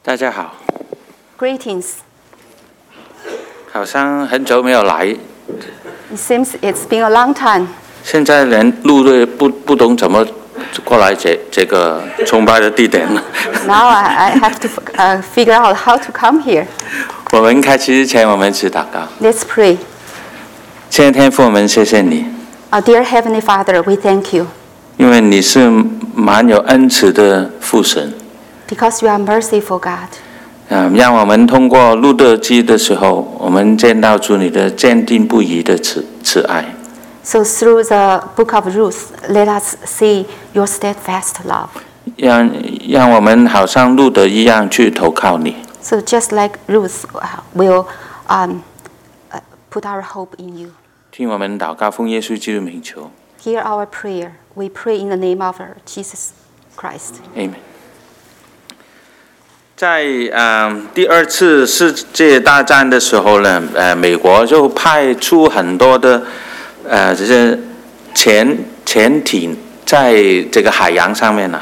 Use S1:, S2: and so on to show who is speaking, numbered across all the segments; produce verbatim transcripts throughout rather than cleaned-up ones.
S1: 大家好。
S2: Greetings.
S1: 好像很久没有来。
S2: It seems it's been a long time.
S1: 现在连路都不不懂怎么过来这这个崇拜的地点了。
S2: Now I, I have to uh, figure out how to come here.
S1: 我们开始之前，我们一起祷告。
S2: Let's pray.
S1: 亲爱的天父，我们谢谢你。
S2: Our dear Heavenly Father, we thank you.
S1: 因为你是蛮有恩慈的父神。
S2: Because you are merciful God.
S1: 嗯，让我们通过路德记的时候，我们见到主你的坚定不移的慈慈爱。
S2: So through the book of Ruth, let us see your steadfast love.
S1: 让让我们好像路德一样去投靠你。
S2: So just like Ruth will um, uh, put our hope in you.
S1: 听我们祷告，奉耶稣基督名求。
S2: Hear our prayer. We pray in the name of our Jesus Christ.
S1: Amen. 在呃第二次世界大战的时候呢，呃，美国就派出很多的呃这些潜潜艇在这个海洋上面呢。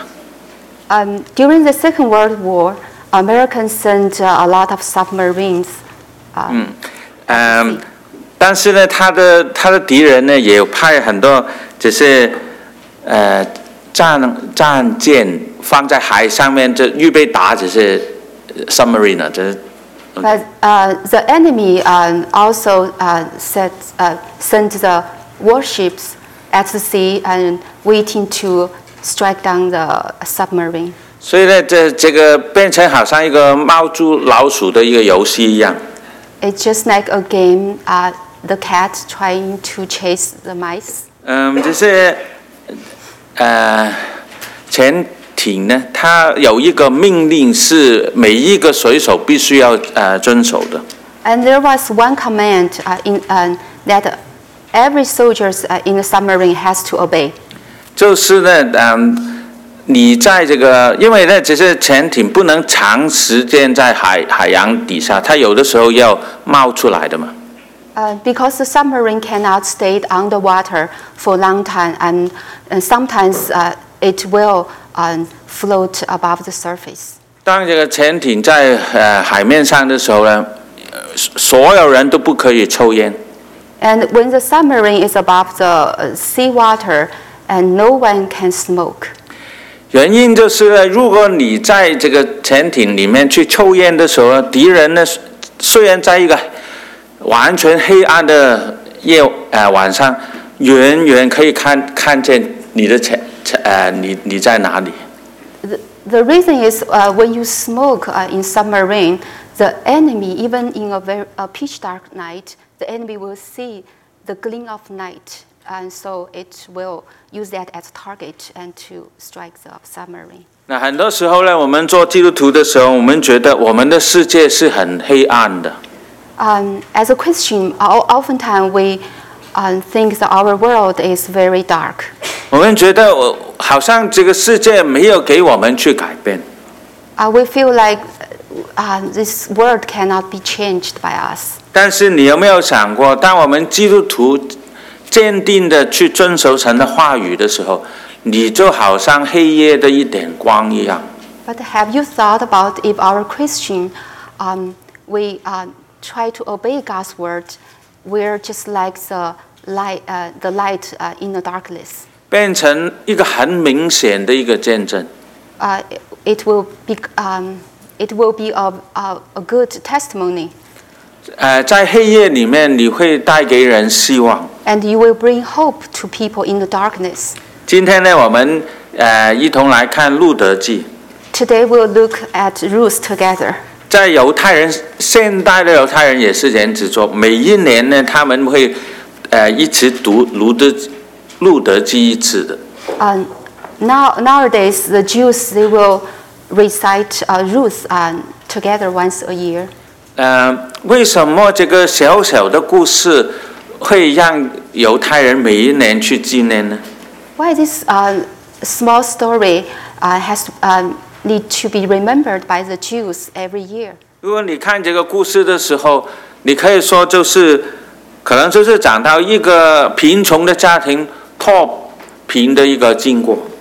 S2: Um, during the Second World War, Americans sent uh, a lot of submarines. Uh,
S1: 嗯，嗯，但是呢，他的他的敌人呢，也派很多这些呃战战舰放在海上面，就预备打这些 submarine 啊，这。
S2: But uh, the enemy uh, also uh, set, uh, sent the warships at the sea and waiting to strike down the submarine.
S1: 所以呢，这这个变成好像一个猫捉老鼠的一个游戏一样。
S2: It's just like a game, uh, the cat trying to chase the mice.
S1: 嗯，这些呃潜艇呢，它有一个命令是每一个水手必须要呃遵守的。
S2: And there was one command uh, in, uh, that every soldier uh, in the submarine has to obey.
S1: 就是呢，嗯，你在这个，因为呢，这些潜艇不能长时间在海海洋底下，它有的时候要冒出来的嘛。
S2: Uh, because the submarine cannot stay underwater for a long time, and, and sometimes uh, it will um, float above the surface.
S1: 当这个潜艇在呃海面上的时候呢，所有人都不可以抽烟。
S2: And when the submarine is above the uh, sea water, and no one can smoke.
S1: 原因就是呢，如果你在这个潜艇里面去抽烟的时候，敌人呢虽然在一个完全黑暗的夜呃晚上，远远可以看看见你的潜呃你你在哪里。
S2: The, the reason is uh, when you smoke uh, in submarine, the enemy, even in a very a pitch dark night, the enemy will see the gleam of night, and so it will use that as target and to strike the submarine.
S1: 那很多时候呢，我们做基督徒的时候，我们觉得我们的世界是很黑暗的。
S2: Um, as a Christian, oftentimes we um, think that our world is very dark.
S1: 我们觉得我好像这个世界没有给我们去改变。
S2: Uh, we feel like uh, this world cannot be changed by us.
S1: 但是你有没有想过，当我们基督徒坚定的去遵守神的话语的时候，你就好像黑夜的一点光一样。
S2: But have you thought about if our Christian, um, we uh, try to obey God's word, we're just like the light, uh, the light uh, in the darkness.
S1: 变成一个很明显的一个见证。
S2: Uh, it will be, um, it will be a, a, a good testimony.
S1: 呃，在黑夜里面，你会带给人希望。
S2: And you will bring hope to people in the darkness.
S1: 今天呢，我们呃一同来看路德记。
S2: Today we'll look at Ruth together.
S1: 在犹太人，现代的犹太人也是这样子做。每一年呢，他们会呃一起读路德路德记一次的。
S2: Um, now nowadays the Jews they will recite uh, Ruth uh, together once a year.
S1: 呃，为什么这个小小的故事会让犹太人每一年去纪念呢？
S2: Why this uh, small story uh, has uh, need to be remembered by the Jews every year?
S1: 如果你看这个故事的时候，你可以说就是，可能就是讲到一个贫穷的家庭脱贫的一个经过。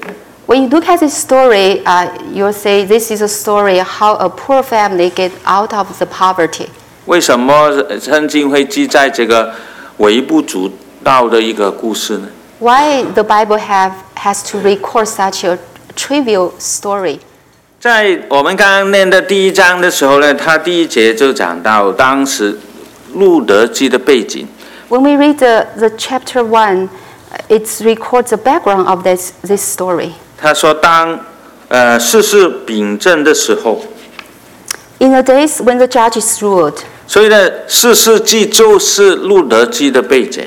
S2: When you look at this story, uh, you'll say this is a story how a poor family get out of the poverty.
S1: 为什么圣经会记载这个微不足道的一个故事呢？
S2: Why the Bible have has to record such a trivial story?
S1: 在我们刚刚念的第一章的时候呢，他第一节就讲到当时路德记的背景。
S2: When we read the, the chapter one, it records the background of this this story.
S1: 他说当呃世事秉正的时候，
S2: In the days when the judges ruled.
S1: 所以呢，士师记就是路德记的背景。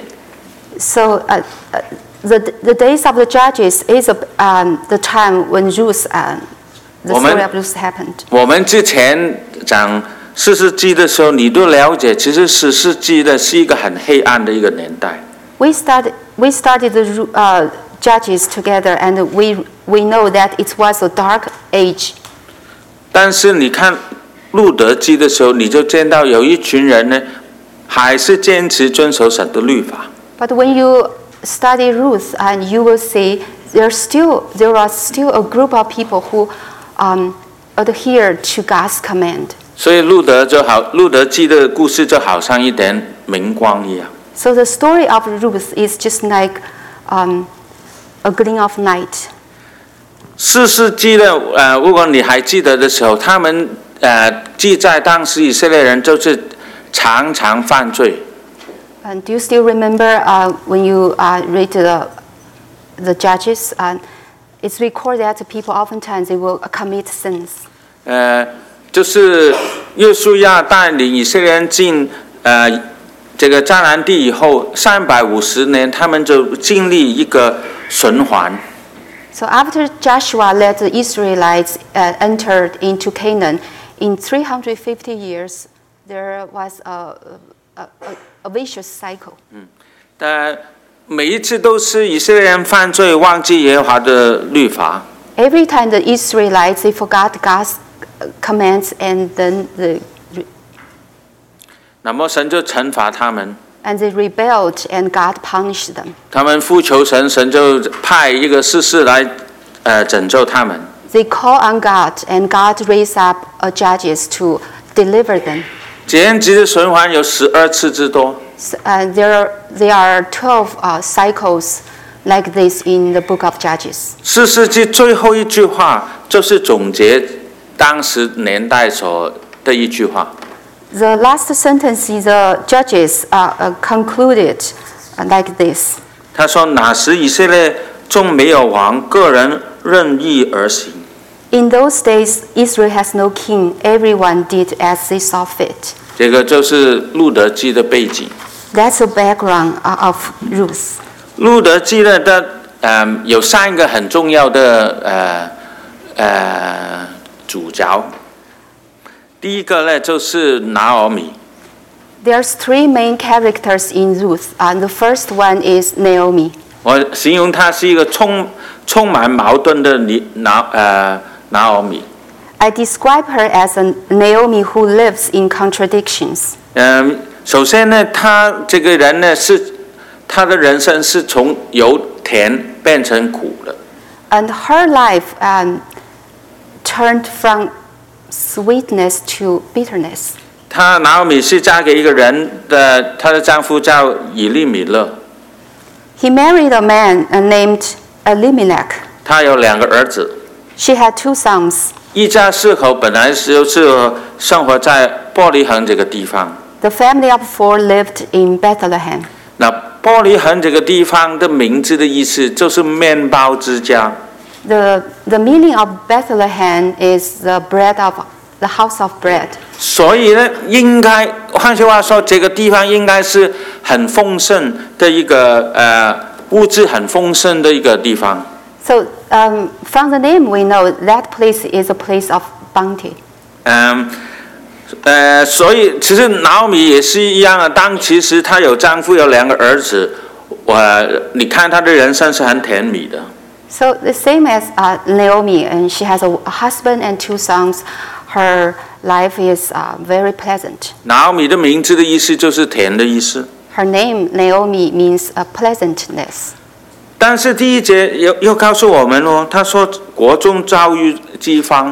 S2: So uh, uh, the the days of the judges is a, um, the time when Ruth, uh, the story of Ruth happened.
S1: 我们之前讲士师记的时候，你都了解，其实士师记呢是一个很黑暗的一个年代。
S2: We started we started the uh, judges together, and we we know that it was a dark age.
S1: 但是你看路德记的时候，你就见到有一群人呢，还是坚持遵守神的律法。
S2: But when you study Ruth, and you will see there still there are still a group of people who um, adhere to God's command.
S1: 所以路德就好，路德记的故事就好像一点明光一样。
S2: So the story of Ruth is just like um, a gleam of night.
S1: 士师记呢，呃，如果你还记得的时候，他们呃记载当时以色列人就是常常犯罪。
S2: And do you still remember uh, when you uh, read the the Judges? Uh, it's recorded that people oftentimes they will commit sins.
S1: 呃，就是约书亚带领以色列人进呃这个迦南地以后，三百五十年，他们就经历一个循环。
S2: So after Joshua led the Israelites uh, entered into Canaan, in three hundred fifty years, there was a a, a, a vicious cycle.
S1: 呃，每一次都是以色列人犯罪，忘记耶和华的律法。
S2: Every time the Israelites they forgot God's commands, and then the
S1: 那么神就惩罚他们。
S2: and they rebelled, and God punished them.
S1: 他们呼求神，神就派一个士师来，呃，拯救他们。
S2: They call on God, and God raised up a judges to deliver them.
S1: 这样子的循环有十二次之多。
S2: So, uh, there are there are twelve uh, cycles like this in the book of Judges.
S1: 士师记最后一句话就是总结当时年代所的一句话。
S2: The last sentence in the Judges uh, uh, concluded uh, like this.
S1: 他说：“那时以色列中没有王，个人任意而行。”
S2: In those days, Israel has no king. Everyone did as they saw fit.
S1: 这个就是路德记的背景。
S2: That's the background uh, of Ruth.
S1: 路德记呢的呃有三个很重要的呃呃主角。第一个呢就是拿俄米。
S2: There's three main characters in Ruth, and the first one is Naomi.
S1: 我形容她是一个充充满矛盾的拿呃拿俄米。
S2: I describe her as a Naomi who lives in contradictions.
S1: 嗯，首先呢，她这个人呢是她的人生是从由甜变成苦的。
S2: And her life um, turned from sweetness to bitterness.
S1: 她拿俄米是嫁给一个人的，她的丈夫叫以利米勒。
S2: He married a man uh, named Elimelech.
S1: 她有两个儿子。
S2: She had two sons.
S1: 一家四口本来就是生活在伯利恒这个地方。
S2: The family of four lived in Bethlehem.
S1: 那伯利恒这个地方的名字的意思就是面包之家。
S2: The, the meaning of Bethlehem is the bread of the house of bread.
S1: 所以呢，应该换句话说，这个地方应该是很丰盛的一个呃物质很丰盛的一个地方。
S2: So um, from the name we know that place is a place of bounty.
S1: 嗯，呃，所以其实拿俄米也是一样的。当其实她有丈夫有两个儿子，我你看她的人生是很甜蜜的。
S2: So the same as uh, Naomi, and she has a, a husband and two sons. Her life is uh, very pleasant.
S1: 拿俄米的名字的意思就是甜的意思。
S2: Her name Naomi means uh, pleasantness.
S1: 但是第一节又又告诉我们哦，他说国中遭遇饥荒。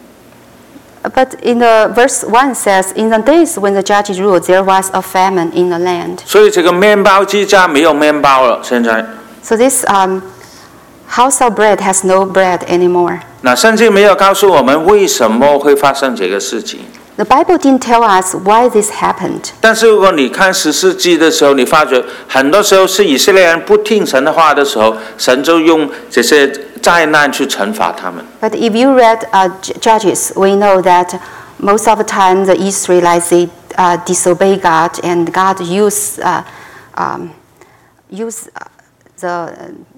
S2: But in the verse one says, in the days when the judges ruled, there was a famine in the land.
S1: 所以这个面包之家没有面包了，现在。
S2: So this um, house of bread has no bread anymore.
S1: 那圣经没有告诉我们为什么会发生这个事情。
S2: The Bible didn't tell us why this happened.
S1: 但是如果你看十四纪的时候，你发觉很多时候是以色列人不听神的话的时候，神就用这些灾难去惩罚他们。
S2: But if you read uh, Judges, we know that most of the time the Israelites they uh, disobey God, and God used uh, um, use the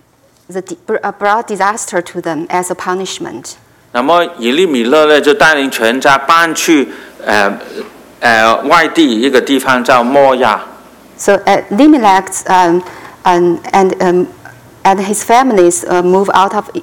S2: the uh, brought disaster to them as a punishment.
S1: 那么以利米勒呢，就带领全家搬去呃呃外地一个地方叫摩亚。
S2: So uh, Elimelech um, and and um, and his families uh, move out of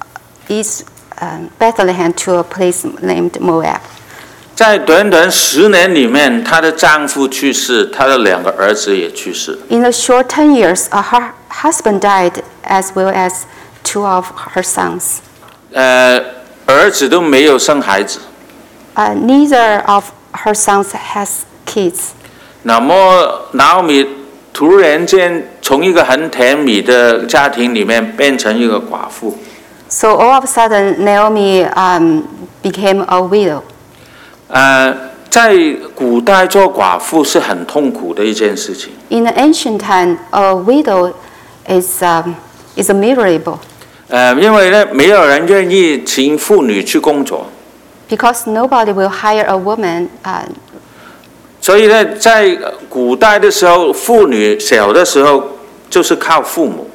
S2: East uh, Bethlehem to a place named Moab.
S1: 在短短十年里面，她的丈夫去世，她的两个儿子也去世。
S2: In a short ten years, uh, her husband died as well as two of her sons.
S1: 呃，儿子都没有生孩子。
S2: Uh, neither of her sons has kids.
S1: 那么拿俄米突然间从一个很甜蜜的家庭里面变成一个寡妇。
S2: So all of a sudden, Naomi um, became a widow.
S1: 呃，在古代做寡妇是很痛苦的一件事情。
S2: In the ancient time, a widow is um, is a miserable.
S1: 呃，因为呢，没有人愿意请妇女去工作。
S2: Because nobody will hire a woman. Uh,
S1: 所以呢，在古代的时候，妇女小的时候就是靠父母。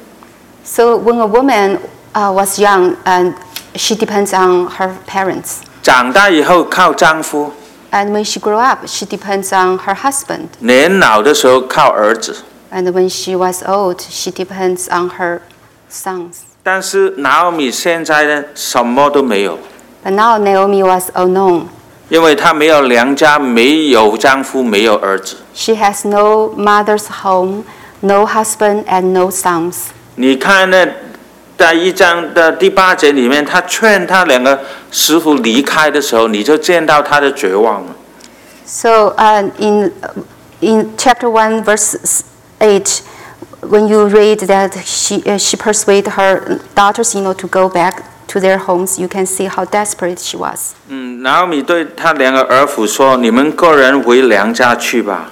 S2: So when a woman uh, was young, and she depends on her parents.
S1: 长大以后靠丈夫。
S2: And when she grew up, she depends on her husband.
S1: 年老的时候靠儿子。
S2: And when she was old, she depends on her sons.
S1: 但是拿俄米现在呢，什么都没有。
S2: But now Naomi was alone.
S1: 因为她没有娘家，没有丈夫，没有儿子。
S2: She has no mother's home, no husband, and no sons.
S1: 你看呢，在一章的第八节里面，他劝他两个师傅离开的时候，你就见到他的绝望了。
S2: So uh, in in chapter one, verse eight, when you read that she uh, she persuaded her daughters-in-law to go back to their homes, you can see how desperate she was.
S1: 嗯，拿俄米对他两个儿妇说：“你们个人回娘家去吧。”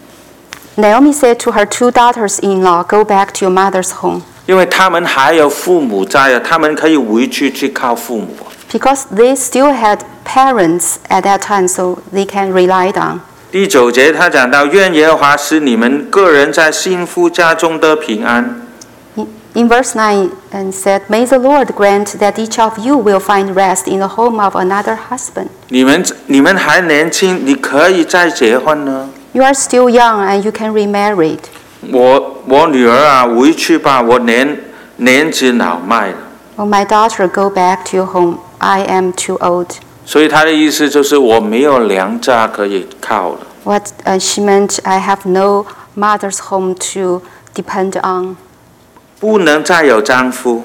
S2: Naomi said to her two daughters-in-law, "Go back to your mother's home."
S1: 因为他们还有父母在啊，他们可以回去去靠父母。
S2: Because they still had parents at that time, so they can rely on.
S1: 第九节他讲到：“愿耶和华使你们个人在幸福家中得平安。”
S2: In, in verse nine, and said, "May the Lord grant that each of you will find rest in the home of another husband."
S1: 你们你们还年轻，你可以再结婚呢。
S2: You are still young, and you can remarry.
S1: 我我女儿啊，回去吧，我年年纪老迈了。
S2: Oh, my daughter, go back to your home. I am too old.
S1: 所以她的意思就是我没有娘家可以靠了。
S2: What uh, she meant, I have no mother's home to depend on.
S1: 不能再有丈夫。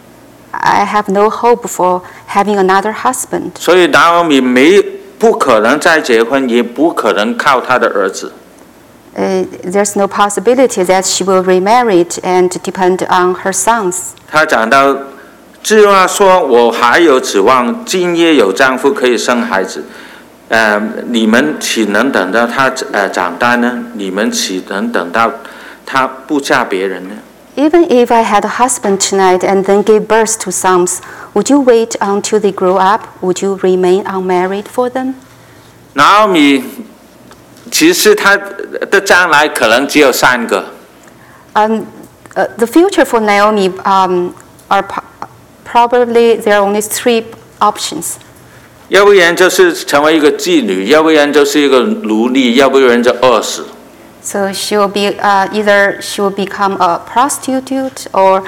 S2: I have no hope for having another husband.
S1: 所以拿俄米没不可能再结婚，也不可能靠她的儿子。
S2: Uh, there's no possibility that she will remarry and depend on her sons.
S1: 她讲到，这话说我还有指望，今夜有丈夫可以生孩子。呃，你们岂能等到她呃长大呢？你们岂能等到她不嫁别人呢？
S2: Even if I had a husband tonight and then gave birth to sons, would you wait until they grow up? Would you remain unmarried for them?
S1: 拿俄米其实她的将来可能只有三个。
S2: Um, uh, the future for Naomi um, are po- probably there are only three options.
S1: 要不然就是成为一个妓女，要不然就是一个奴隶，要不然就饿死。
S2: So she will be uh, either she will become a prostitute or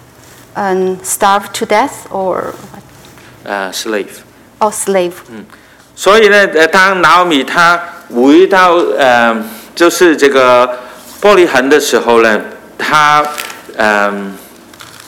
S2: um, starve to death or
S1: 呃 ，slave。
S2: or slave.
S1: 所以呢，呃，当拿俄米她回到呃，就是这个伯利恒的时候呢，她嗯、呃，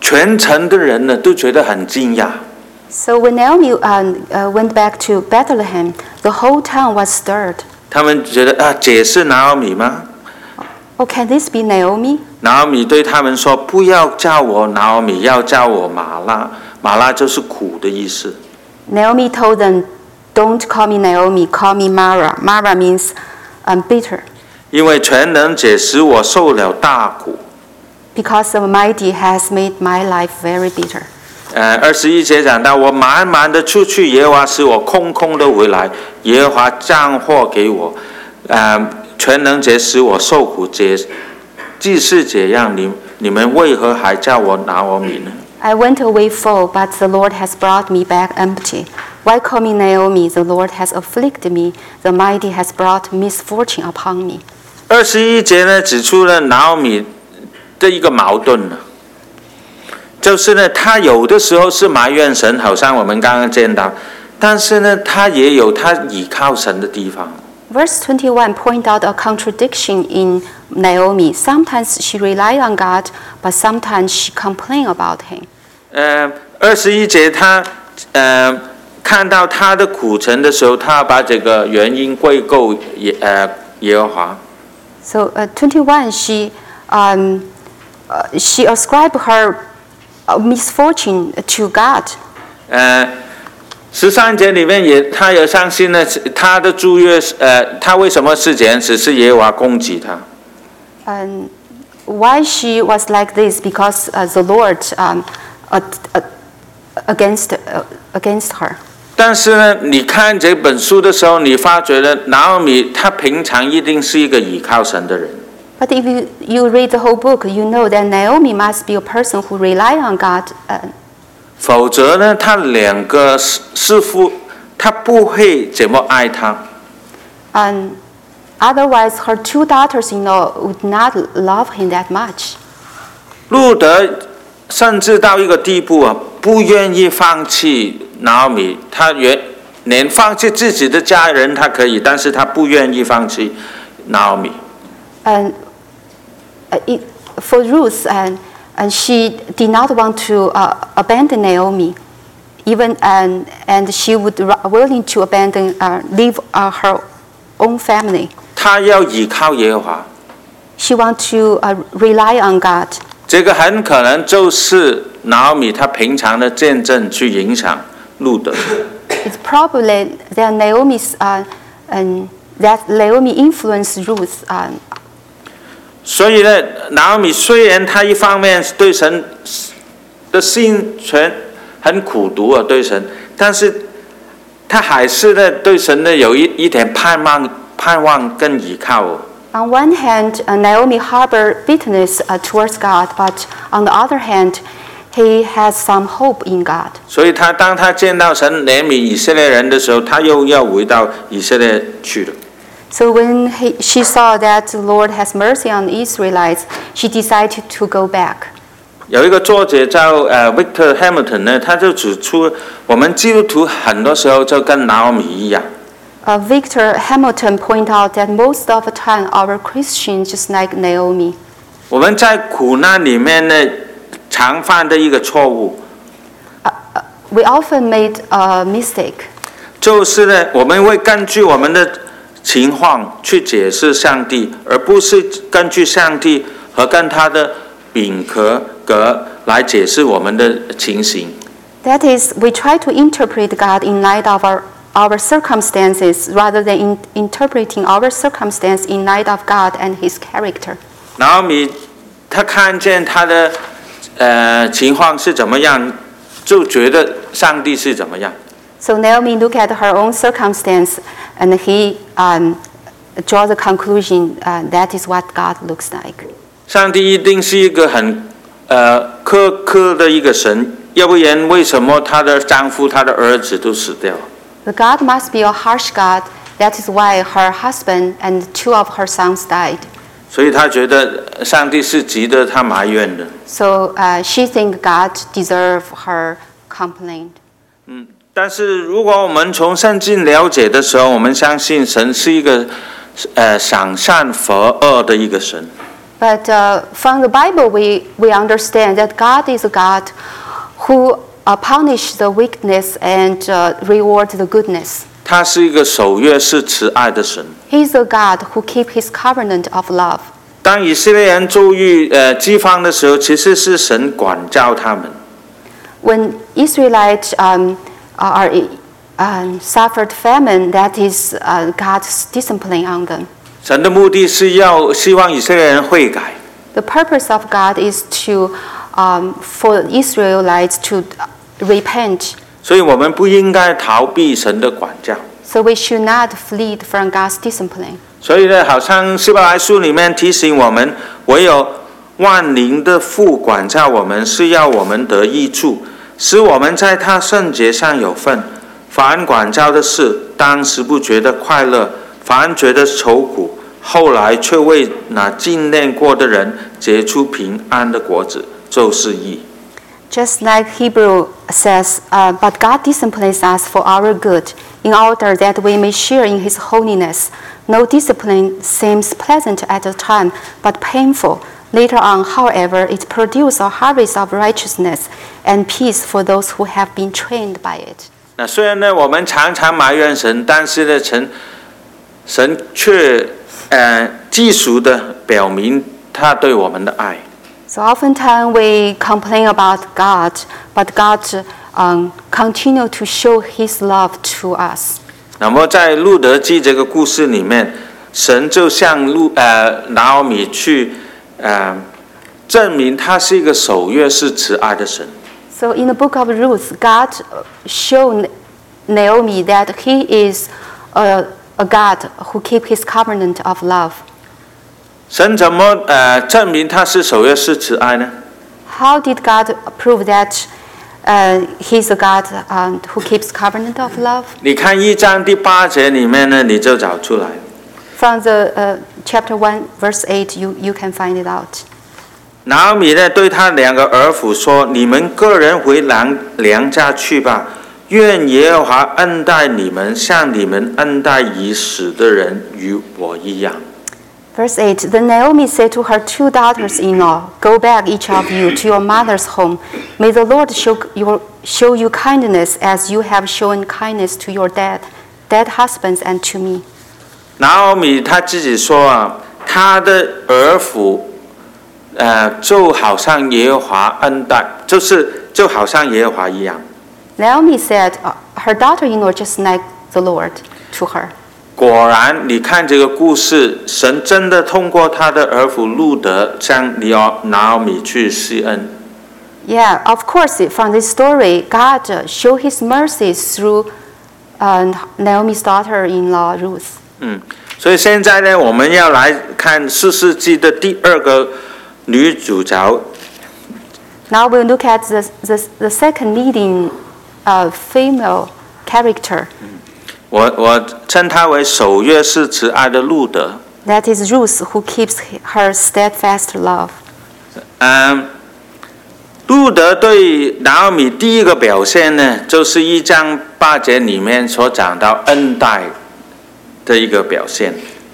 S1: 全城的人呢都觉得很惊讶。
S2: So when Naomi uh, uh, went back to Bethlehem, the whole town was stirred.
S1: 他们觉得啊，姐是拿俄米吗？
S2: Oh, can this be Naomi?
S1: 拿俄米对他们说：“不要叫我拿俄米，要叫我玛拉。玛拉就是苦的意思。”
S2: Naomi told them, "Don't call me Naomi, call me Mara." Mara means um, bitter.
S1: 因为全能者使我受了大苦。
S2: Because the Almighty has made my life very bitter.
S1: 呃，二十一节讲到，我满满的出去，耶和华使我空空的回来，耶和华降祸给我，呃，全能者使我受苦，这既是这样，你你们为何还叫我拿俄米呢？
S2: I went away full, but the Lord has brought me back empty. Why call me Naomi? The Lord has afflicted me. The Almighty has brought misfortune upon me.
S1: 二十一节呢，指出了拿俄米的一个矛盾呢。 就是呢，他有的时候是埋怨神，好像我们刚刚见到，但是呢，他也有他倚靠神的地方。
S2: Verse twenty-one point out a contradiction in Naomi. Sometimes she relied on God, but sometimes she complained about Him.
S1: 呃，二十一节他呃看到他的苦程的时候，他把这个原因归咎耶呃耶和华。
S2: So uh, twenty-one, she um, uh, she ascribed her misfortune to God.
S1: 呃，十三节里面也，他也相信呢，他的住院，呃，他为什么是这样？只是耶和华攻击他。
S2: And why she was like this? Because uh, the Lord um, uh, uh, against uh, against her.
S1: 但是呢，你看这本书的时候，你发觉了拿俄米，他平常一定是一个倚靠神的人。
S2: But if you, you read the whole book, you know that Naomi must be a person who relied on God. Uh,
S1: 否则呢，他两个师傅，他不会怎么爱他。
S2: and otherwise, her two daughters-in-law would not love him that much.
S1: 路德甚至到一个地步啊，不愿意放弃拿俄米，他原连放弃自己的家人他可以，但是他不愿意放弃拿俄米。
S2: And uh, it, for Ruth, and, and she did not want to uh, abandon Naomi, even and, and she would ra- willing to abandon, uh, leave uh, her own family.
S1: 他要倚靠耶和华，
S2: She want to uh, rely on God.
S1: 这个很可能就是拿俄米他平常的见证去影响路德。
S2: It's probably that Naomi's uh, and that Naomi influenced Ruth. Uh,
S1: 所以呢，拿俄米虽然他一方面对神的心全很苦毒啊，对神，但是他还是呢对神呢有一一点盼望、盼望跟依靠哦。
S2: On one hand, uh, Naomi harbored bitterness uh, towards God, but on the other hand, he has some hope in God.
S1: 所以他当他见到神怜悯以色列人的时候，他又要回到以色列去了。
S2: So when he, she saw that the Lord has mercy on the Israelites, she decided to go back.
S1: 有一个作者叫呃 Victor Hamilton 呢，他就指出，我们基督徒很多时候就跟拿俄米一样。
S2: Uh, Victor Hamilton pointed out that most of the time our Christians just like Naomi.
S1: 我们在苦难里面呢，常犯的一个错误，
S2: Uh, uh, we often made a mistake.
S1: 就是呢，我们会根据我们的情况去解释上帝，而不是根据上帝和跟他的秉壳格来解释我们的情形。
S2: That is, we try to interpret God in light of our, our circumstances rather than in, interpreting our circumstance in light of God and His character.
S1: 拿俄米他看见他的呃情况是怎么样，就觉得上帝是怎么样。
S2: So Naomi looked at her own circumstance and he um, draw the conclusion uh, that is what God looks like.
S1: 上帝一定是一个很呃苛刻的一个神，要不然为什么她的丈夫、她的儿子都死掉？
S2: But God must be a harsh God. That is why her husband and two of her sons died.
S1: 所以她觉得上帝是值得她埋怨的。
S2: So uh, she thinks God deserves her complaint.
S1: 嗯，但是如果我们从圣经了解的时候，我们相信神是一个呃赏善罚恶的一个神。
S2: But uh, from the Bible, we, we understand that God is a God who uh, punish the wickedness and uh, reward the goodness.
S1: 他是一个守约是慈爱的神。
S2: He is a God who keep His covenant of love.
S1: 当以色列人遭遇呃饥荒的时候，其实是神管教他们。
S2: When Israelites um, are um, suffered famine, that is uh, God's discipline on them.
S1: 神的目的是要希望以色列人悔改。
S2: The purpose of God is to um, for Israelites to repent.
S1: 所以我们不应该逃避神的管教。
S2: So we should not flee from God's discipline.
S1: 所以呢，好像希伯来书里面提醒我们，唯有万灵的父管教我们，是要我们得益处，使我们在他圣洁上有份。凡管教的事，当时不觉得快乐，反觉得愁苦，后来却为那经练过的人结出平安的果子，就是义。
S2: Just like Hebrew says, uh, but God disciplines us for our good, in order that we may share in His holiness. No discipline seems pleasant at the time, but painful. Later on, however, it produces a harvest of righteousness and peace for those who have been trained by it.
S1: 那虽然呢，我们常常埋怨神，但是呢，神神却呃记熟的表明他对我们的爱。
S2: So oftentimes we complain about God, but God um, continue to show His love to us.
S1: 那么在路德记这个故事里面，神就向路呃拿俄米去呃证明他是一个守约是慈爱的神。
S2: So in the book of Ruth, God showed Naomi that He is a, a God who keeps His covenant of love.
S1: 神怎么呃证明他是守约是慈爱呢？
S2: How did God prove that uh, He's a God um, who keeps covenant of love?
S1: 你看一章第八节里面呢，你就找出来。
S2: From the uh, chapter one, verse eight, you, you can find it out.
S1: 拿俄米呢对他两个儿妇说：“你们个人回娘娘家去吧，愿耶和华恩待你们，像你们恩待已死的人与我一样。”
S2: Verse eight, Then Naomi said to her two daughters-in-law, Go back, each of you, to your mother's home. May the Lord show, your, show you kindness as you have shown kindness to your dead, dead husbands and to me.
S1: 拿俄米他自己说啊，他的儿妇，呃，就好像耶和华恩待，就是就好像耶和华一样。
S2: Naomi said, uh, her daughter-in-law just like the Lord to her.
S1: 果然，你看这个故事，神真的通过他的儿妇路德向拿俄米去施恩。
S2: Yeah, of course, from this story, God uh, showed His mercies through uh, Naomi's daughter-in-law Ruth.
S1: 嗯，所以现在呢，我们要来看士师记的第二个女主角。
S2: Now we'll look at the the, the second leading uh, female character.
S1: 我我称她为守约是慈爱的路德。
S2: That is Ruth, who keeps her steadfast love.
S1: 嗯，路德对拿俄米第一个表现呢，就是一章八节里面所讲到恩待的一个表现。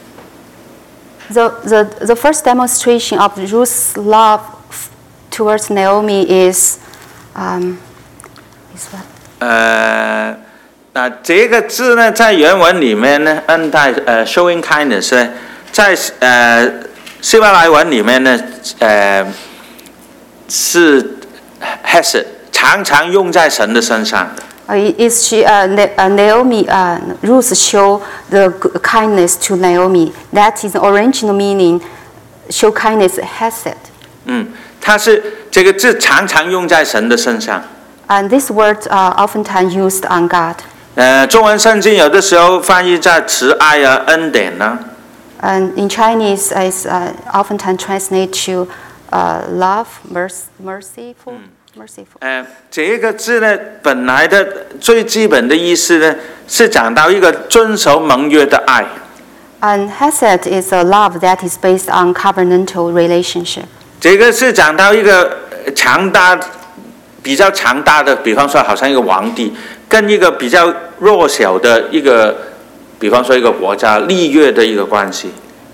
S2: The, the, the first demonstration of Ruth's love towards Naomi is, um, is what?
S1: 呃，那这个字呢，在原文里面呢，恩待呃 showing kindness 呢，在呃希伯来文里面呢，呃是 hesed， 常常用在神的身上的。
S2: Uh, is she, uh, Naomi, uh, Ruth show the kindness to Naomi. That is the original meaning, show kindness, hesed.
S1: 嗯，它是这个字常常用在神的身上。
S2: And this word are oftentimes used on God.
S1: 呃，中文圣经有的时候翻译在慈爱啊、恩典啊。
S2: And in Chinese, it's uh, oftentimes translated to uh, love, merc- merciful, merciful.
S1: 呃，这个字呢，本来的最基本的意思呢，是讲到一个遵守盟约的爱。
S2: And hesed is a love that is based on covenantal relationship.
S1: 这个是讲到一个强大、比较强大的，比方说好像一个皇帝，跟一个比较弱小的一个，比方说一个国家立约的一个关系。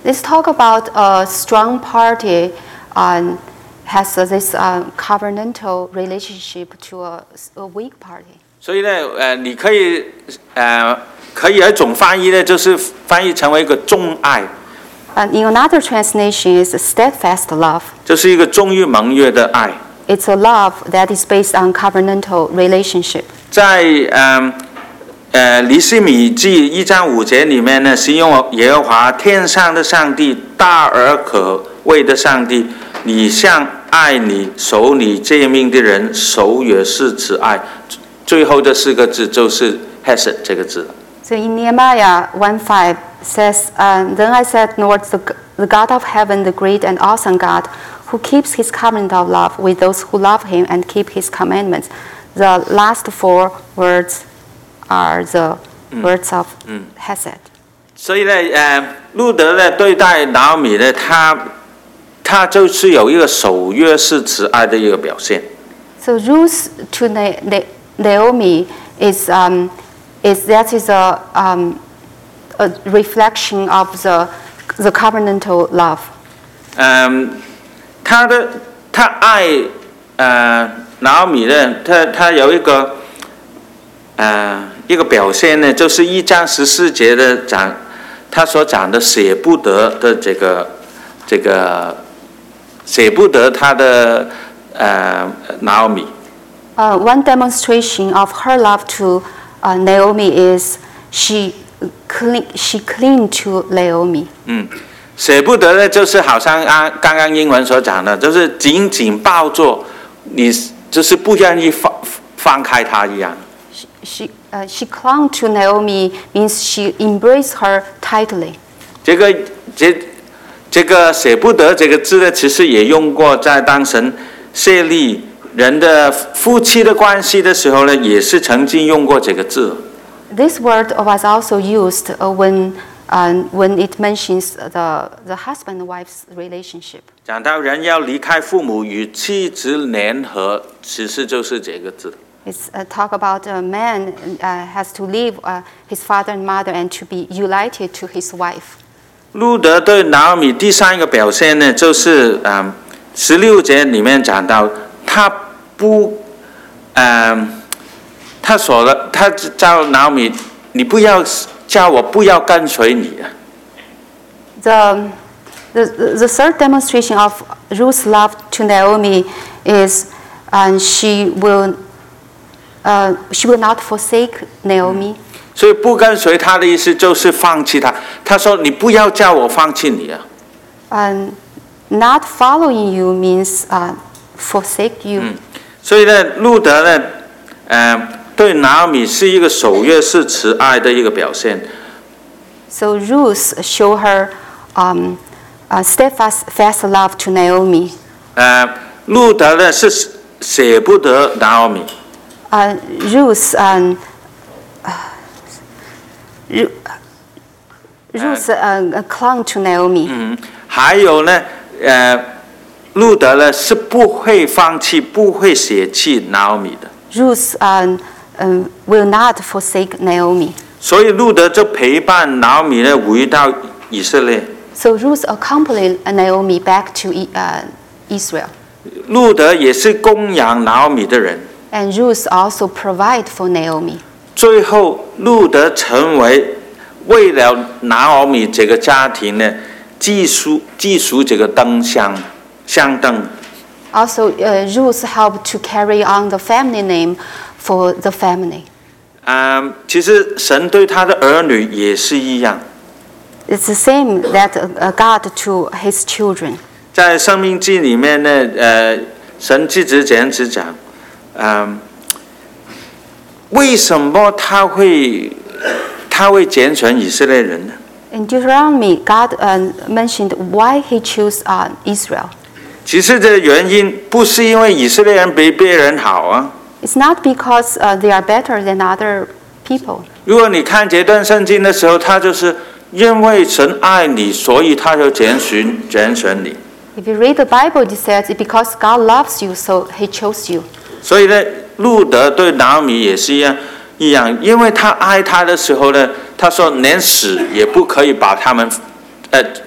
S2: Let's talk about a strong party um, has uh, this uh, covenantal relationship to a, a weak party.
S1: 所以呢，呃，你可以呃可以有一种翻译呢，就是翻译成为一个忠爱。
S2: And in another translation is steadfast love.
S1: 就是一个忠于盟约的爱。
S2: It's a love that is based on covenantal relationship.
S1: 在嗯呃尼希米记一章五节里面呢，形容耶和华天上的上帝，大而可畏的上帝，你向爱你、守你诫命的人，守也是慈爱。最后这四个字就是 hesed 这个字。
S2: So in Nehemiah one five says, uh, Then I said, Lord, the, the God of heaven, the great and awesome God, who keeps his covenant of love with those who love him and keep his commandments. The last four words are the words of hesed.
S1: 所以呢，呃，路德呢对待拿俄米呢，他他就是有一个守约是慈爱的一个表现。
S2: So Ruth to Na- Na- Naomi is um, is that is a um, a reflection of the the covenantal love.
S1: 嗯，他的他爱呃拿俄米呢，他他有一个呃一个表现呢，就是一章十四节的讲，他所讲的舍不得的这个这个舍不得他的呃拿俄米。
S2: Uh, one demonstration of her love to uh, Naomi is she cling, she cling to Naomi.
S1: 嗯，舍不得呢，就是好像刚刚刚英文所讲的，就是紧紧抱住你，就是不愿意放放开他一样。
S2: She she, uh, she clung to Naomi means she embraced her tightly.
S1: 这个这这个舍不得这个字呢，其实也用过在当神设立人的夫妻的关系的时候呢，也是曾经用过这个字。
S2: This word was also used uh, when uh, when it mentions the the husband and wife's relationship.
S1: 讲到人要离开父母与妻子联合，其实就是这个字。
S2: It's uh, talk about a man uh, has to leave uh, his father and mother and to be united to his wife.
S1: 路德对拿俄米第三个表现呢，就是嗯十六节里面讲到，他不嗯。他说了，他叫拿俄米，你不要叫我不要跟随你啊。
S2: The, the the third demonstration of Ruth's love to Naomi is, and she will, uh, she will not forsake Naomi.
S1: 所以不跟随他的意思就是放弃他。他说你不要叫我放弃你啊。
S2: And not following you means uh, forsake you.
S1: 嗯，所以呢，路德呢，呃。对拿俄米是一个守约是慈爱的一个表现。
S2: So Ruth show her um, uh, steadfast fast love to Naomi.
S1: 呃，路德呢是舍不得拿俄米。
S2: Uh, Ruth um, uh, Ruth uh, clung to Naomi.
S1: 嗯，还有呢，呃，路德呢是不会放弃、不会舍弃拿俄米的。
S2: Ruth um, um, will not forsake Naomi.
S1: 所以路德就陪伴拿俄米呢回到以色列。
S2: So Ruth accompanied Naomi back to uh, Israel.
S1: 路德也是供养拿俄米的人。
S2: And Ruth also provide for Naomi.
S1: 最后，路德成为为了拿俄米这个家庭呢，寄属寄属这个灯香香灯。
S2: Also, uh, Ruth helped to carry on the family name for the family.
S1: 嗯，其实神对他的儿女也是一样。
S2: It's the same that uh, God to His children.
S1: 在《申命记》里面呢，呃，神一直这样子讲，嗯，为什么他会他会拣选以色列人呢？
S2: In Deuteronomy, God uh, mentioned why He chose uh, Israel.
S1: 其实这个原因不是因为以色列人比别人好啊。
S2: It's not because uh, they are better than other people.
S1: 如果你看这段圣经的时候，他就是因为神爱你，所以他就拣选拣选你。
S2: If you read the Bible, it says it's because God loves you, so He chose you.
S1: 所以呢，路德对拿俄米也是一样一样，因为他爱他的时候呢，他说连死也不可以把他们，呃，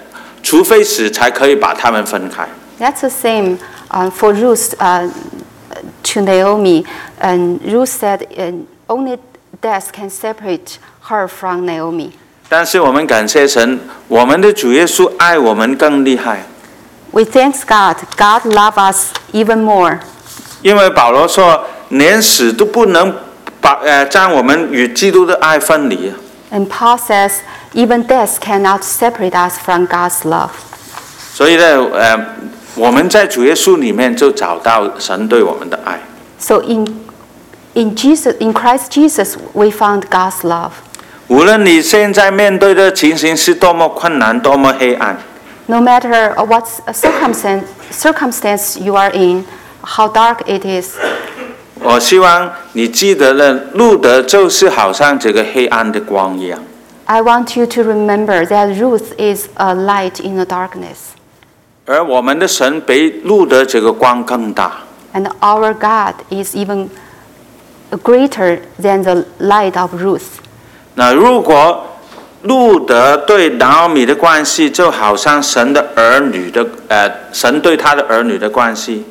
S1: 除非死才可以把他们分开。
S2: That's the same uh, for Ruth uh, to Naomi. And Ruth said uh, only death can separate her from Naomi.
S1: 但是我们感谢神，我们的主耶稣爱我们更厉害。
S2: We thank God. God loves us even more.
S1: 因为保罗说，连死都不能把呃将我们与基督的爱分离。
S2: And Paul says, even death cannot separate us from God's love.
S1: 所以呢，呃，我们在主耶稣里面就找到神对我们的爱。
S2: So in in Jesus, in Christ Jesus, we found God's love.
S1: 无论你现在面对的情形是多么困难，多么黑暗。
S2: No matter what circumstance circumstance you are in, how dark it is.
S1: 我希望你记得了，路德就是好像这个黑暗的光一样。
S2: I want you to remember that Ruth is a light in the darkness.
S1: 而我们的神比路德这个光更大。
S2: And our God is even greater than the light of Ruth.
S1: 那如果路德对拿俄米的关系，就好像神的儿女的呃，神对他的儿女的关系。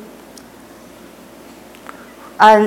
S2: And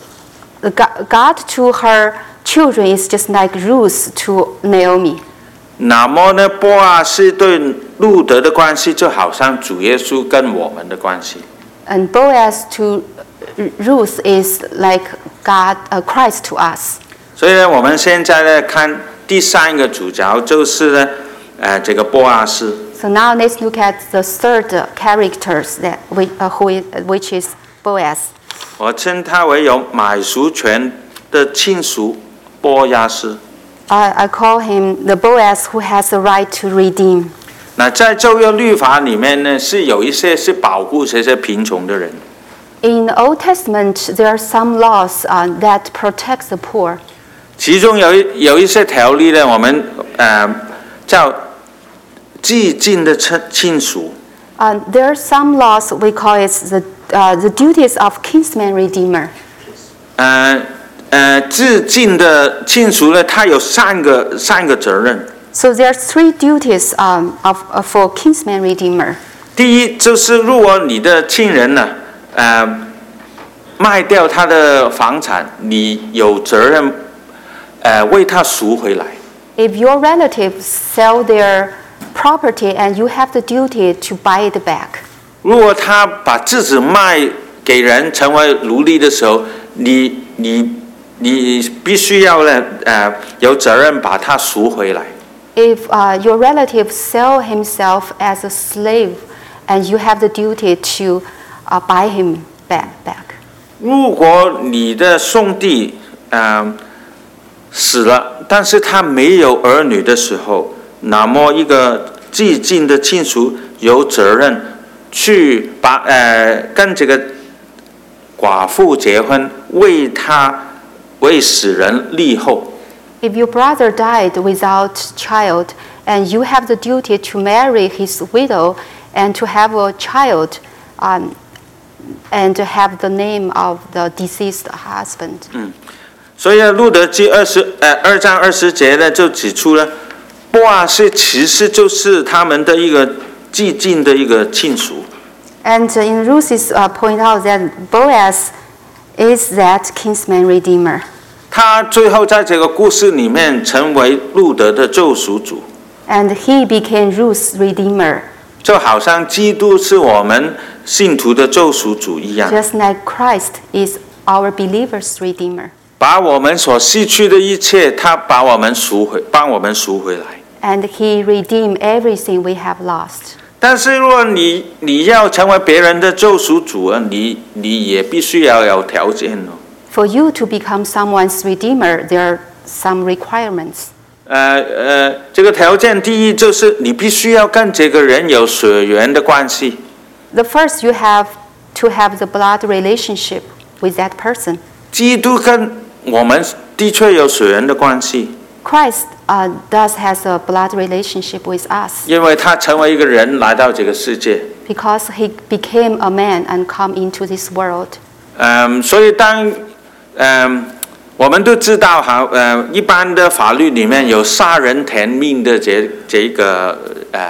S2: uh, God to her children is just like Ruth to Naomi.
S1: 那么呢，波阿斯对路德的关系，就好像主耶稣跟我们的关系。
S2: And Boaz to Ruth is like God, uh, Christ to us.
S1: 所以呢，我们现在呢看第三个主角，就是呢，呃，这个波阿斯。
S2: So now let's look at the third characters that we, uh, who is, which is Boaz.
S1: 我称他为有买赎权的亲属波亚斯。
S2: I, I call him the Boaz who has the right to redeem.
S1: 那在旧约律法里面呢，是有一些是保护这些贫穷的人。
S2: In the Old Testament, there are some laws uh, that protect the poor.
S1: 其中有一有一些条例呢，我们呃叫既尽的亲亲属。
S2: Uh, there are some laws we call it the uh, the duties of kinsman redeemer.
S1: 呃呃，既尽的亲属呢，他有三个三个责任。
S2: So there are three duties um, of uh, for kinsman redeemer.
S1: 第一就是如果你的亲人呢，呃，卖掉他的房产，你有责任。呃，为他赎回来。
S2: If your relatives sell their property and you have the duty to buy it back.
S1: 如果他把自己卖给人成为奴隶的时候，你你你必须要呢，呃，有责任把他赎回来。
S2: If uh, your relative sell himself as a slave, and you have the duty to uh, buy him back back.
S1: 如果你的兄弟，呃。死了，但是他没有儿女的时候，那么一个既尽的亲属有责任去把呃跟这个寡妇结婚，为他为死人立后。
S2: If your brother died without child, and you have the duty to marry his widow and to have a child, um, and to have the name of the deceased husband.
S1: 嗯。所以路德记二十呃二章二十节呢，就指出了波阿斯其实就是他们的一个既尽的一个亲属。
S2: And in Ruth's uh, point out that Boaz is that kinsman redeemer.
S1: 他最后在这个故事里面成为路德的救赎主。
S2: And he became Ruth's redeemer.
S1: 就好像基督是我们信徒的救赎主一样。
S2: Just like Christ is our believers' redeemer.
S1: 把我们所失去的一切，他把我们赎回，帮我们赎回来。
S2: And he redeemed everything we have lost.
S1: 但是如果你你要成为别人的救赎主啊，你你也必须要有条件哦。
S2: For you to become someone's redeemer, there are some requirements.
S1: 呃呃，这个条件第一就是你必须要跟这个人有血缘的关系。
S2: The first, you have to have the blood relationship with that person.
S1: 基督跟我们的确有血缘的关系。
S2: Christ uh, does has a blood relationship with us.
S1: 因为他成为一个人来到这个世界。
S2: Because he became a man and come into this world.
S1: 嗯，所以当嗯我们都知道哈，呃，一般的法律里面有杀人填命的这这个呃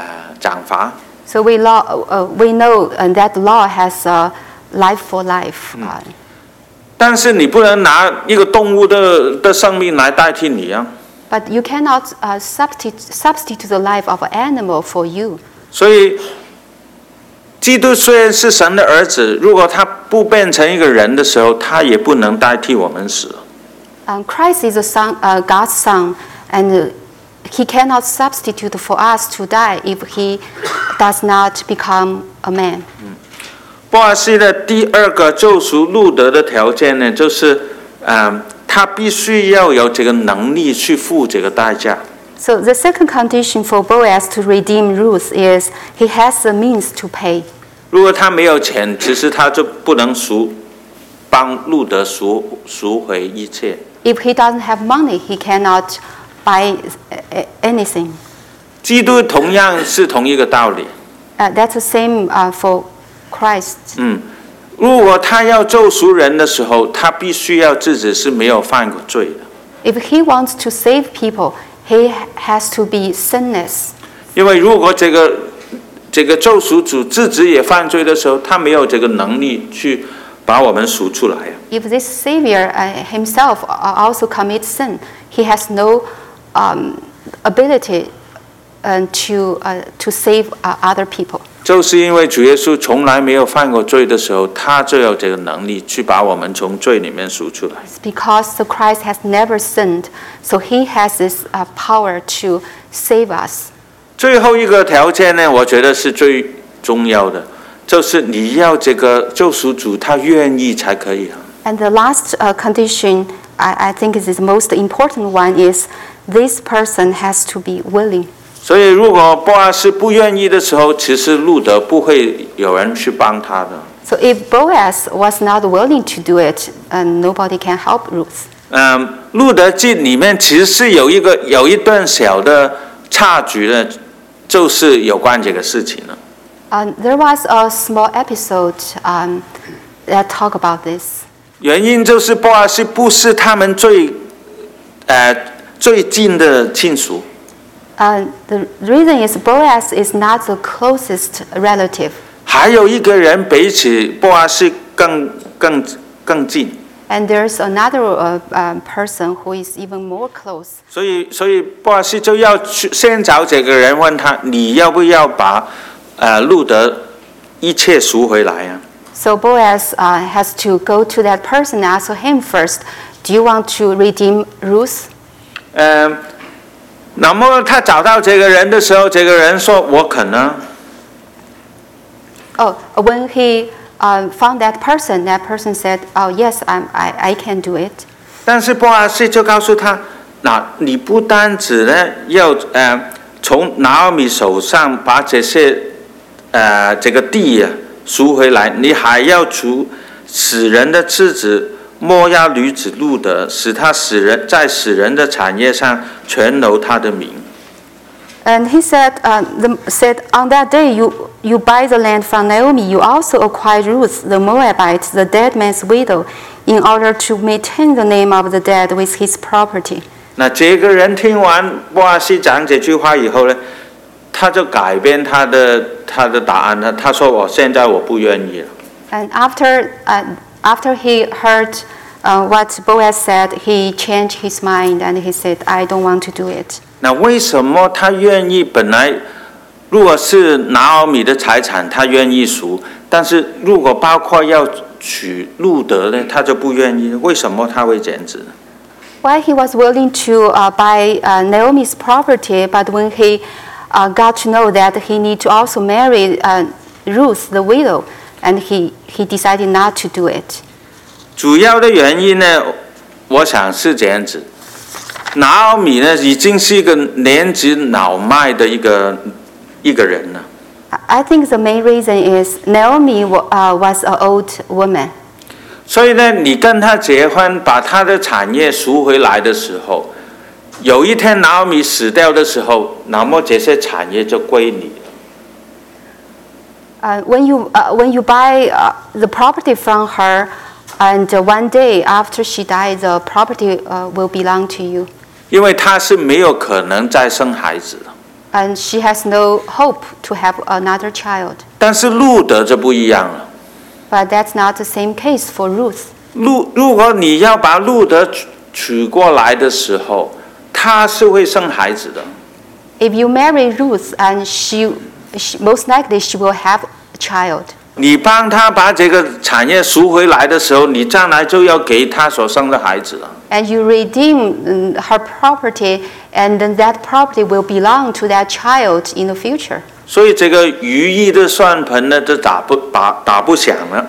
S1: 赏罚。
S2: So we law, uh, we know uh, that law has uh, life for life. Uh,
S1: 但是你不能拿一个动物的的生命来代替你啊。
S2: But you cannot uh, substitute substitute the life of an animal for you.
S1: 所以，基督虽然是神的儿子，如果他不变成一个人的时候，他也不能代替我们死。
S2: Um, Christ is a son, uh, God's son, and uh, he cannot substitute for us to die if he does not become a man.
S1: 波阿斯的第二个救赎路德的条件呢，就是，嗯，他必须要有这个能力去付这个代价。
S2: So the second condition for Boaz to redeem Ruth is he has the means to pay.
S1: 如果他没有钱，其实他就不能赎，帮路德赎赎回一切。
S2: If he doesn't have money, he cannot buy anything.
S1: 基督同样是同一个道理。
S2: Uh, that's the same uh, for Christ.
S1: 嗯，如果他要救赎人的时候，他必须要自己是没有犯过罪的。
S2: If he wants to save people, he has to be sinless.
S1: 因为如果这个这个救赎主自己也犯罪的时候，他没有这个能力去把我们赎出来。
S2: If this Savior uh, himself also commits sin, he has no um, ability uh, to uh, to save uh, other people.
S1: 就是因为主耶稣从来没有犯过罪的时候，他就有这个能力去把我们从罪里面赎出来。
S2: It's because the Christ has never sinned, so he has this uh, power to save us.
S1: 最后一个条件呢，我觉得是最重要的，就是你要这个救赎主他愿意才可以。
S2: And the last uh, condition, I, I think is the most important one, is this person has to be willing.
S1: 所以，如果波阿斯不愿意的时候，其实路德不会有人去帮他的。
S2: So if Boaz was not willing to do it, and nobody can help Ruth.
S1: 嗯，路德记里面其实是有一个有一段小的插曲呢，就是有关这个事情了。
S2: Um, there was a small episode um, that talk about this.
S1: 原因就是波阿斯不是他们最呃最近的亲属。
S2: Uh, the reason is Boaz is not the closest relative.
S1: 还有一个人比起波阿斯更更更近。
S2: And there's another uh, uh, person who is even more close.
S1: 所以，所以波阿斯就要去先找这个人问他，你要不要把呃路德一切赎回来啊？
S2: So Boaz uh, has to go to that person and ask him first, do you want to redeem Ruth?
S1: 嗯。那么他找到这个人的时候，这个人说：“我可能。”
S2: Oh, when he uh, found that person, that person said, "Oh yes, I'm, I I can do it."
S1: 但是波阿斯就告诉他：“那你不单只呢要呃从拿俄米手上把这些呃这个地啊赎回来，你还要除死人的妻子。”摩押女子路德，使他死人在死人的产业上全留他的名。
S2: And he said, uh, the, said, on that day you you buy the land from Naomi. You also acquire Ruth the Moabite, the dead man's widow, in order to maintain the name of the dead with his property.
S1: 那这个人听完波阿斯讲这句话以后呢，他就改变他的他的答案了。他说：“我现在我不愿意了。”
S2: And after uh, after he heard uh, what Boaz said, he changed his mind and he said, "I don't want to do it."
S1: 那为什么他愿意？本来如果是拿俄米的财产，他愿意赎；但是如果包括要娶路德呢，他就不愿意。为什么他会这样子呢？
S2: Why he was willing to uh, buy uh, Naomi's property, but when he uh, got to know that he need to also marry uh, Ruth, the widow, and he, he decided not to do it.
S1: 主要的原因呢，我想是这样子。拿俄米呢，已经是一个年纪老迈的一个一个人了。
S2: I think the main reason is Naomi uh, was an old woman.
S1: 所以呢，你跟他结婚，把他的产业赎回来的时候，有一天拿俄米死掉的时候，那么这些产业就归你了。
S2: Uh, when you uh, when you buy uh, the property from her, and uh, one day after she died, the property uh, will belong to you.
S1: 因为他是没有可能再生孩子的。
S2: and she has no hope to have another child.
S1: 但是路德就不一样了。
S2: But that's not the same case for Ruth.
S1: 路如果你要把路德娶娶过来的时候，他是会生孩子的。
S2: If you marry Ruth, and she, she most likely she will have a child.
S1: 你帮他把这个产业赎回来的时候，你将来就要给他所生的孩子了。
S2: And you redeem her property, and then that property will belong to that child in the future.
S1: 所以这个如意的算盘呢，就打不打打不响了。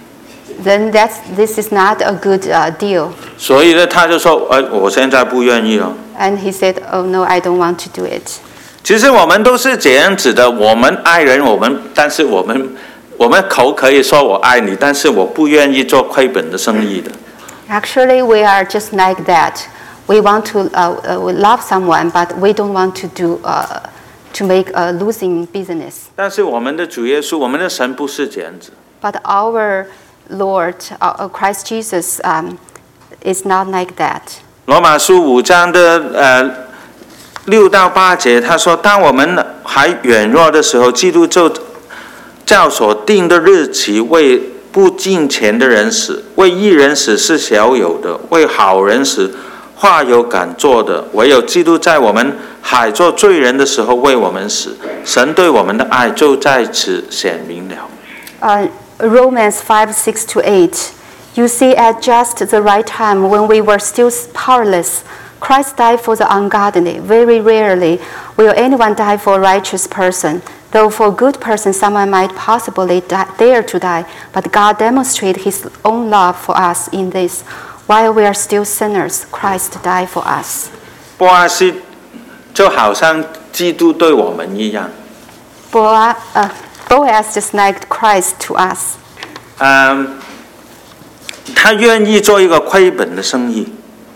S2: Then that's this is not a good uh, deal.
S1: 所以呢，他就说：“哎，我现在不愿意了。”
S2: And he said, "Oh no, I don't want to do it."
S1: 其实我们都是这样子的，我们爱人，我们但是我们我们口可以说我爱你，但是我不愿意做亏本的生意的。
S2: Actually, we are just like that. We want to uh, uh, we love someone, but we don't want to do uh, to make a losing business.
S1: 但是我们的主耶稣，我们的神不是这样子。
S2: But our Lord, uh, Christ Jesus, um, is not like that.
S1: 罗马书五章的呃六到八节，他说：“当我们还软弱的时候，基督就照所定的日期为不敬虔的人死，为义人死是小有的，为好人死话有敢做的。唯有基督在我们还做罪人的时候为我们死，神对我们的爱就在此显明了。”
S2: Uh, Romans five, six to eight. You see, at just the right time, when we were still powerless, Christ died for the ungodly. Very rarely will anyone die for a righteous person, though for a good person someone might possibly die, dare to die. But God demonstrated his own love for us in this: while we are still sinners, Christ died for us.
S1: 波阿斯就好像基督对我们一样。
S2: Boaz, uh, Boaz just like Christ to us.
S1: 嗯，他愿意做一个亏本的生意。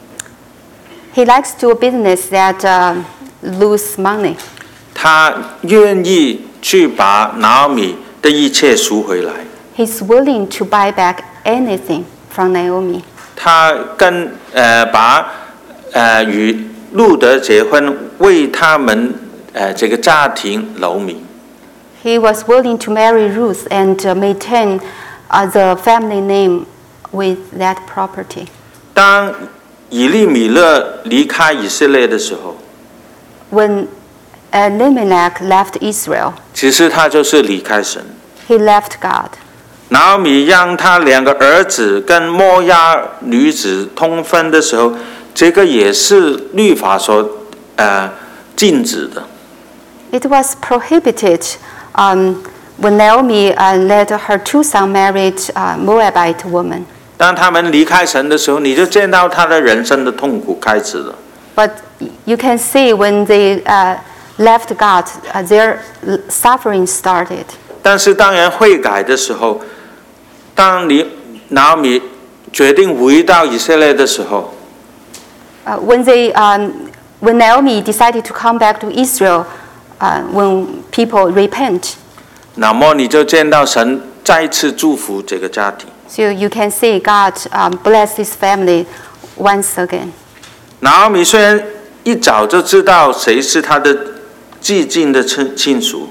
S2: He likes to do a business that uh, lose money.
S1: 他愿意去把拿俄米的一切赎回来。
S2: He's willing to buy back anything from Naomi.
S1: 他跟呃把呃与路德结婚，为他们呃这个家庭留名。
S2: He was willing to marry Ruth and uh, maintain uh, the family name with that property.
S1: 当以利米勒离开以色列的时候，
S2: When Elimelech left Israel,
S1: 其实他就是离开神。
S2: he left God.
S1: 拿俄米让他两个儿子跟摩押女子通婚的时候，这个也是律法所呃禁止的。
S2: It was prohibited um, when Naomi uh, let her two sons marry a Moabite woman.
S1: 当他们离开神的时候，你就见到他的人生的痛苦开始了。
S2: But you can see when they uh, left God, uh, their suffering started.
S1: 但是当然悔改的时候，当你拿俄米决定回到以色列的时候，
S2: Uh, when they, um, when Naomi decided to come back to Israel, uh, when people repent,
S1: 那么你就见到神再一次祝福这个家庭。
S2: so you can see God um, bless this family once again.
S1: 拿俄米虽然一早就知道谁是他的至近的亲亲属，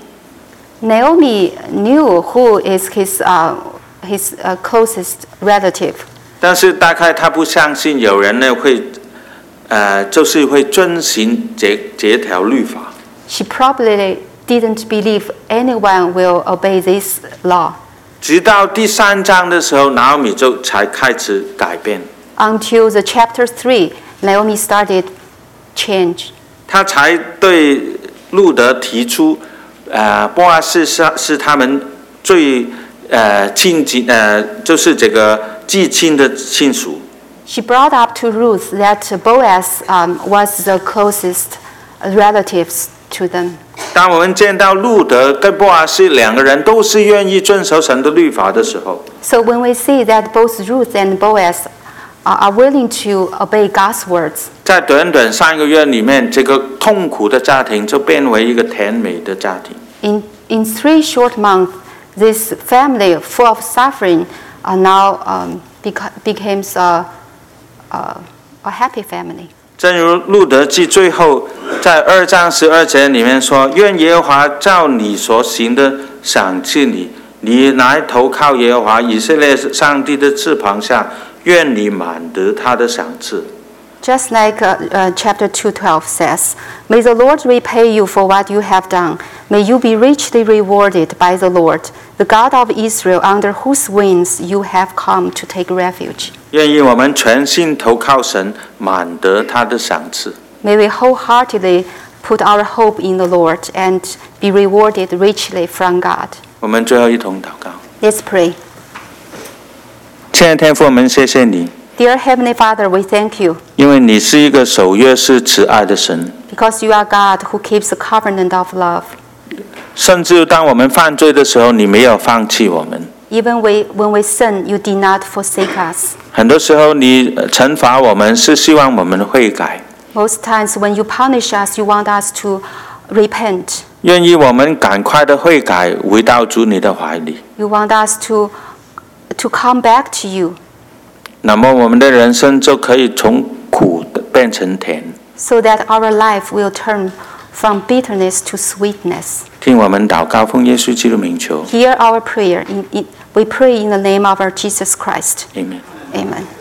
S2: Naomi knew who is his, uh, his uh, closest relative.
S1: 但是大概他不相信有人呢会，呃，就是会遵行这这条律法。
S2: She probably didn't believe anyone will obey this law.
S1: 直到第三章的时候，拿俄米就才开始改变，
S2: Until the chapter three, Naomi started change.
S1: 他才对路德提出，呃，波阿斯是是他们最呃亲近呃，就是这个至亲的亲属。
S2: She brought up to Ruth that Boaz um, was the closest relatives to them.
S1: 当我们见到路德跟波阿斯两个人都是愿意遵守神的律法的时候，
S2: So when we see that both Ruth and Boaz are willing to obey God's words,
S1: 在短短三个月里面，这个痛苦的家庭就变为一个甜美的家庭。
S2: in, in three short months, this family full of suffering uh, now um, beca- becomes a, a, a happy family.
S1: 正如路德记最后在二章十二节里面说：“愿耶和华照你所行的赏赐你，你来投靠耶和华以色列上帝的翅膀下，愿你满得他的赏赐。”
S2: Just like uh, uh, chapter two twelve says, "May the Lord repay you for what you have done. May you be richly rewarded by the Lord, the God of Israel, under whose wings you have come to take refuge."
S1: 愿意我们全心投靠神，满得他的赏赐。
S2: May we wholeheartedly put our hope in the Lord and be rewarded richly from God.
S1: 我们最后一同祷告。
S2: Let's pray.
S1: 亲爱的天父，我们谢谢你，
S2: Dear Heavenly Father, we thank you
S1: 因为你是一个守约是慈爱的神。
S2: because you are God who keeps the covenant of love.
S1: 甚至当我们犯罪的时候，你没有放弃我们。
S2: Even we, when we sin, you did not forsake us.
S1: 很多时候，你惩罚我们是希望我们悔改，
S2: Most times when you punish us, you want us to repent.
S1: 愿意我们赶快的悔改，回到主你的怀里。
S2: You want us to, to come back to you
S1: 那么我们的人生就可以从苦变成甜。
S2: so that our life will turn from bitterness to sweetness.
S1: 听我们祷告，奉耶稣基督名求。
S2: Hear our prayer. In, in, we pray in the name of our Jesus Christ.
S1: Amen.
S2: Amen.